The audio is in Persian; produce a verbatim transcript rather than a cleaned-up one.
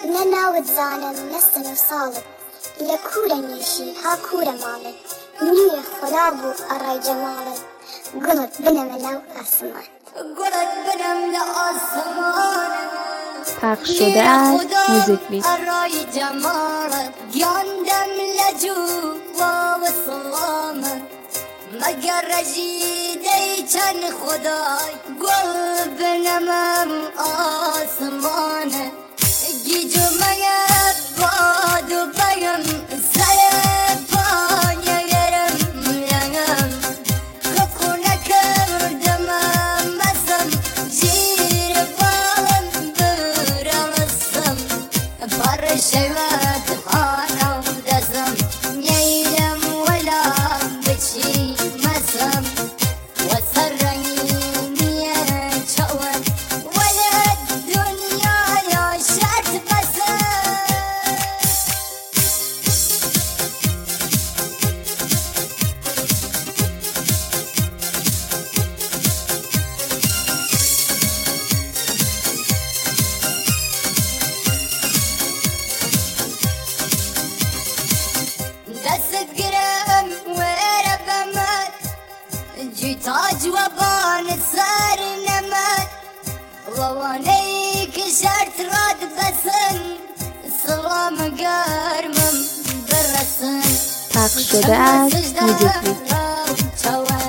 نناوت زانم نستن و ساڵت لە کوورە نیشی ها کوورە ماڵت نیوێ خدا بوو ئەڕای جەماڵت گوڵت بنەمە ناو ئاسمان گوڵت بنەم لە ئاسمان پخش شده از موزیک بیت ئەڕای جەماڵت گیاندەم لە جووا و سڵامت مەگەر ڕەژی دەیچەند خودای گوڵ بنەمەم ئاسمانە گیجومەیە باد و بەگەم سەرە پایەگەرم لەگەم ڕقو نەکردمە مەسم ژیرە باڵم برەڵستم پەڕە شەوەت هانە و دەزم نەیلم وەلام بچی مەسم وەسەر ڕەنگینیە چەوەت وەلە دنیایا شەت بەسم دەست گرم وێرە بەمەت جوتاج وەبان سەر نەمەت وەوانەی کە شەرت ڕات بەسن سڵامە گەرمم بڕەسن پخش شده از موزیک بیت چاوە